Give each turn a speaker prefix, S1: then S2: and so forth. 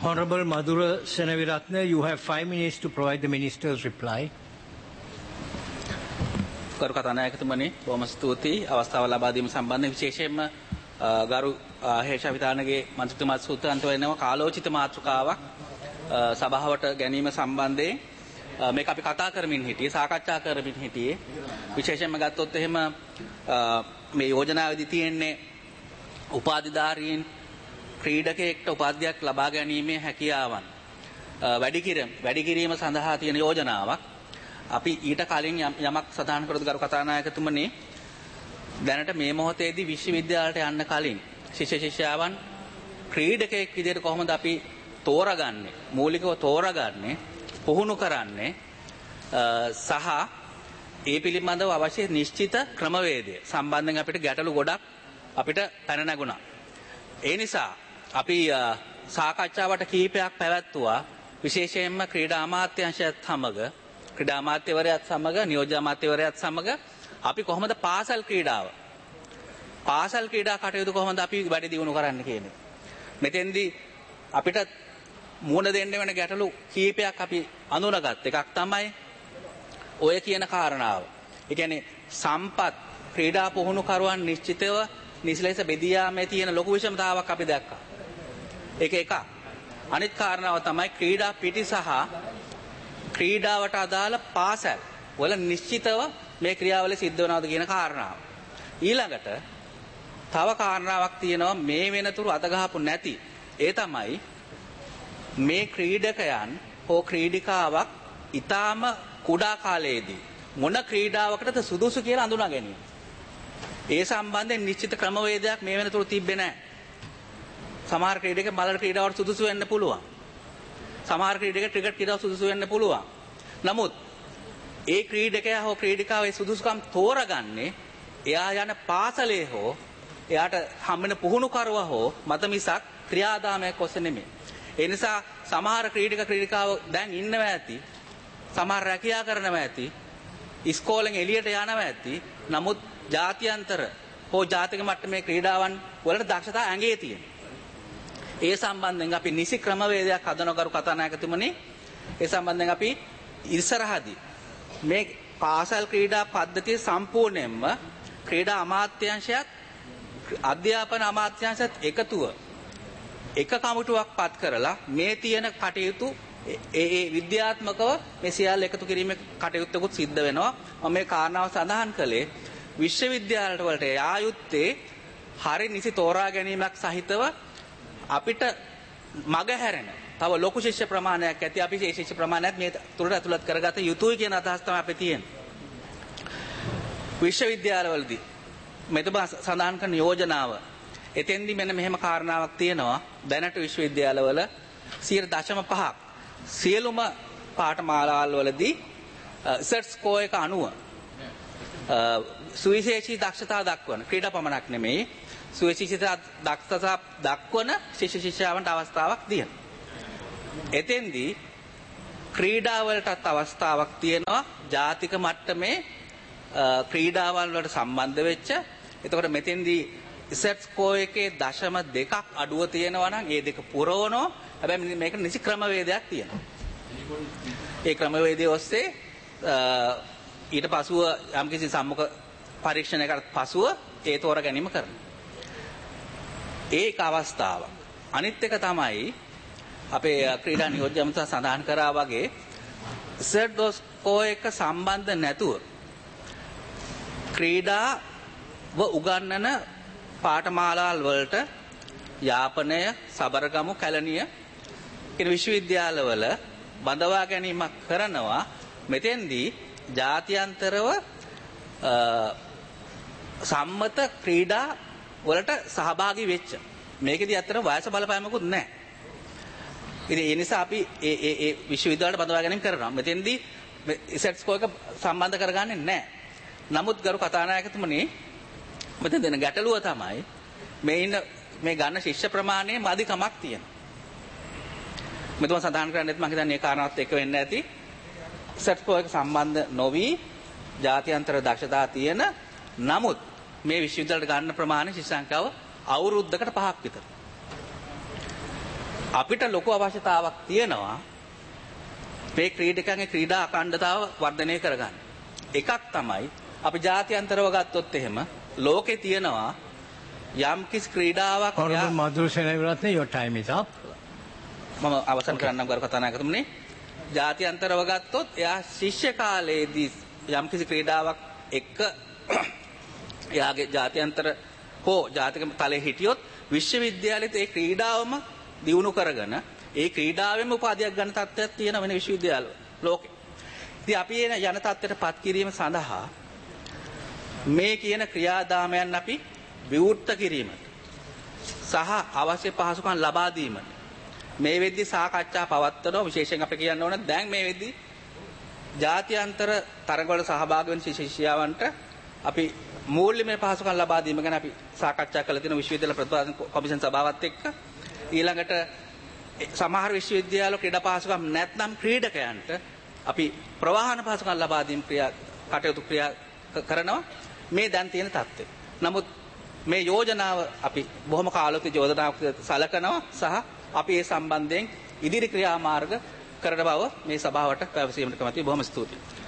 S1: Honorable Madhura Senaviratne, you have 5 minutes to provide the minister's reply.
S2: කරු කතානායකතුමනි බොහොම ස්තුතියි අවස්ථාව ලබා දීම සම්බන්ධයෙන් විශේෂයෙන්ම ගරු හේෂාවිතානගේ මන්ත්‍රීතුමා සූත්‍රාන්ත වෙනවා කාලෝචිත මාතෘකාවක් සභාවට ගැනීම සම්බන්ධයෙන් මේක අපි කතා කරමින් හිටියේ සාකච්ඡා කරමින් හිටියේ විශේෂයෙන්ම ගත්තොත් එහෙම මේ යෝජනාවේදී තියෙන්නේ උපාධිධාරීන් ක්‍රීඩකයෙක්ට උපාධියක් ලබා ගැනීමේ හැකියාවන් වැඩි කිරීම සඳහා තියෙන යෝජනාවක්. අපි ඊට කලින් යමක් සඳහන් කරොත් ගරු කතානායකතුමනි දැනට මේ මොහොතේදී විශ්වවිද්‍යාලයට යන්න කලින් ශිෂ්‍ය ශිෂ්‍යාවන් ක්‍රීඩකයෙක් විදිහට කොහොමද අපි තෝරගන්නේ මූලිකව තෝරගන්නේ පුහුණු කරන්නේ සහ ඒ පිළිබඳව අවශ්‍ය නිශ්චිත ක්‍රමවේදය සම්බන්ධයෙන් අපිට ගැටලු ගොඩක් අපිට පැන නැගුණා. ඒ නිසා අපි සාකච්ඡාවට කීපයක් පැවැත්තුවා විශේෂයෙන්ම ක්‍රීඩා අමාත්‍යාංශයත් සමග ක්‍රීඩා අමාත්‍යවරයාත් සමග නියෝජ්‍ය අමාත්‍යවරයාත් සමග අපි කොහොමද පාසල් ක්‍රීඩා කටයුතු කොහොමද අපි වැඩි දියුණු කරන්න කියන්නේ. මෙතෙන්දී අපිට මුහුණ දෙන්න වෙන ගැටලු කීපයක් අපි අඳුනගත් එකක් තමයි ඔය කියන කාරණාව. ඒ කියන්නේ සම්පත් ක්‍රීඩා පුහුණුකරුවන් නිශ්චිතව නිසලෙස බෙදී යාමේ තියෙන ලොකු විෂමතාවක් අපි දැක්කා. ඒක එකක්. අනිත් කාරණාව තමයි ක්‍රීඩා පිටි සහ ක්‍රීඩාවට අදාළ පාසල් වල නිශ්චිතව මේ ක්‍රියාවලිය සිද්ධ වෙනවද කියන කාරණාව. ඊළඟට තව කාරණාවක් තියෙනවා මේ වෙනතුරු අතගහපු නැති. ඒ තමයි මේ ක්‍රීඩකයන් හෝ ක්‍රීඩිකාවක් ඊටාම කුඩා කාලයේදී මොන ක්‍රීඩාවකටද සුදුසු කියලා අඳුනා ගැනීම. ඒ සම්බන්ධයෙන් නිශ්චිත ක්‍රමවේදයක් මේ වෙනතුරු තිබ්බේ නැහැ. සමහර ක්‍රීඩක මලර ක්‍රීඩාවට සුදුසු වෙන්න පුළුවන්. සමහර ක්‍රීඩක ක්‍රිකට් ක්‍රීඩාවට සුදුසු වෙන්න පුළුවන්. නමුත් ඒ ක්‍රීඩකයා හෝ ක්‍රීඩිකාවේ සුදුසුකම් තෝරගන්නේ එයා යන පාසලේ හෝ එයාට හම්බෙන පුහුණුකරුවා හෝ මත මිසක් ක්‍රියාදාමයක් ඔස්සේ නෙමෙයි. ඒ නිසා සමහර ක්‍රීඩිකාව දැන් ඉන්නවා ඇති. සමහර රැකියා කරනවා ඇති. ඉස්කෝලෙන් එළියට යනවා ඇති. නමුත් ජාත්‍යන්තර හෝ ජාතික මට්ටමේ ක්‍රීඩාවන් වලට දක්ෂතා ඇඟේ තියෙනවා. ඒ සම්බන්ධයෙන් අපි නිසි ක්‍රමවේදයක් හදනකරු කතානායකතුමනි ඒ සම්බන්ධයෙන් අපි ඉස්සරහදී මේ පාසල් ක්‍රීඩා පද්ධතිය සම්පූර්ණයෙන්ම ක්‍රීඩා අමාත්‍යාංශයත් අධ්‍යාපන අමාත්‍යාංශයත් එකතුව එක කමිටුවක් පත් කරලා මේ තියෙන කටයුතු ඒ විද්‍යාත්මකව මේ සියල්ල එකතු කිරීමේ කටයුත්තකුත් සිද්ධ වෙනවා. මම මේ කාරණාව සඳහන් කළේ විශ්වවිද්‍යාලවල වලට යායුත්තේ හරි නිසි තෝරා ගැනීමක් සහිතව අපිට මග හැරෙන තව ලොකු ශිෂ්‍ය ප්‍රමාණයක් ඇති අපි ඒ ශිෂ්‍ය ප්‍රමාණයත් මේ තුරට ඇතුළත් කරගත යුතුයි කියන අදහස තමයි අපේ තියෙන්නේ. විශ්වවිද්‍යාලවලදී මෙතන සඳහන් කරන යෝජනාව එතෙන්දී මෙන්න මෙහෙම කාරණාවක් තියෙනවා. දැනට විශ්වවිද්‍යාලවල 0.5ක් සියලුම පාඨමාලාවල් වලදී සෙට් ස්කෝර් එක 90 සුවිශේෂී දක්ෂතා දක්වන ක්‍රීඩා පමණක් නෙමෙයි සුවිශේෂී දක්ෂතා දක්වන ශිෂ්‍ය ශිෂ්‍යාවන්ට අවස්ථාවක් තියෙනවා. එතෙන්දී ක්‍රීඩාවලටත් අවස්ථාවක් තියෙනවා ජාතික මට්ටමේ ක්‍රීඩාවල් වලට සම්බන්ධ වෙච්ච. එතකොට මෙතෙන්දී සෙට් ස්කෝර් එකේ 0.2ක් අඩුව තියෙනවා නම් ඒ දෙක පුරවනවා. හැබැයි මේක නිසි ක්‍රමවේදයක් තියෙනවා. ඒ ක්‍රමවේදයේ ඔස්සේ ඊට පසුව යම්කිසි සම්මුඛ පරීක්ෂණයකට පසුව ඒ තෝර ගැනීම කරනවා. ඒක අවස්ථාවක්. අනිත් එක තමයි අපේ ක්‍රීඩා නියෝජ්‍ය අමාත්‍ය සඳහන් කරා වගේ සෙට් ස්කෝර් එක සම්බන්ධ නැතුව ක්‍රීඩාව උගන්වන පාඨමාලාවල් වලට යාපනය, සබරගමු, කැලණිය කියන විශ්වවිද්‍යාලවල බඳවා ගැනීමක් කරනවා. මෙතෙන්දී ජාත්‍යන්තරව සම්මත ක්‍රීඩා වලට සහභාගී වෙච්ච. මේකෙදී අතර වයස බලපෑමකුත් නැහැ. ඉතින් ඒ නිසා අපි ඒ විශ්වවිද්‍යාලයට බඳවා ගැනීම කරනවා. මෙතෙන්දී සෙට් ස්කෝර් එක සම්බන්ධ කරගන්නේ නැහැ. නමුත් ගරු කතානායකතුමනි මෙතන දෙන ගැටලුව තමයි මේ ගන්න ශිෂ්‍ය ප්‍රමාණය මදිකමක් තියෙනවා. මෙතන සඳහන් කරන්නේත් මම හිතන්නේ ඒ කාරණාවත් එක්ක වෙන්න ඇති. සෙට් ස්කෝර් එක සම්බන්ධ නොවි ජාත්‍යන්තර දක්ෂතා තියෙන නමුත් මේ විශ්වවිද්‍යාලයට ගන්න ප්‍රමාණය ශිෂ්‍ය සංඛ්‍යාව අවුරුද්දකට 5ක් විතර. අපිට ලොකු අවශ්‍යතාවක් තියෙනවා මේ ක්‍රීඩකයන්ගේ ක්‍රීඩා අඛණ්ඩතාව වර්ධනය කරගන්න. එකක් තමයි අපි ජාත්‍යන්තරව ගත්තොත් එහෙම ලෝකේ තියෙනවා යම් කිසි ක්‍රීඩාවක්
S1: Honorable Madhur Senaviratne, your time is up.
S2: මම අවසන් කරන්නම් ගරු කතානායකතුමනි. ජාත්‍යන්තරව ගත්තොත් එයා ශිෂ්‍ය කාලයේදී යම් කිසි ක්‍රීඩාවක් එක්ක එයාගේ ජාත්‍යන්තර හෝ ජාතික තලයේ හිටියොත් විශ්වවිද්‍යාලෙත් ඒ ක්‍රීඩාවම දියුණු කරගෙන ඒ ක්‍රීඩාවෙම උපාධියක් ගන්න තත්ත්වයක් තියෙන වෙන විශ්වවිද්‍යාල ලෝකේ. ඉතින් අපි යන තත්ත්වයට පත් කිරීම සඳහා මේ කියන ක්‍රියාදාමයන් අපි විවෘත කිරීමට සහ අවශ්‍ය පහසුකම් ලබා දීමට මේ වෙද්දී සාකච්ඡා පවත්වනවා. විශේෂයෙන් අපි කියන්න ඕන දැන් මේ වෙද්දී ජාත්‍යන්තර තරගවල සහභාගී වෙන ශිෂ්‍යයන්ට අපි මූල්‍යමය පහසුකම් ලබා දීම ගැන අපි සාකච්ඡා කළ තියෙන විශ්වවිද්‍යාල ප්‍රතිපාදන කොමිෂන් සභාවත් එක්ක. ඊළඟට සමහර විශ්වවිද්‍යාල ක්‍රීඩා පහසුකම් නැත්නම් ක්‍රීඩකයන්ට අපි ප්‍රවාහන පහසුකම් ලබා දීම කටයුතු කරනවා. මේ දැන් තියෙන තත්ත්වය. නමුත් මේ යෝජනාව අපි බොහොම කාලෝචිත යෝජනාවක් සලකනවා සහ අපි ඒ සම්බන්ධයෙන් ඉදිරි ක්‍රියාමාර්ග කරන බව මේ සභාවට පැවසීමට කැමැතියි. බොහොම ස්තුතියි.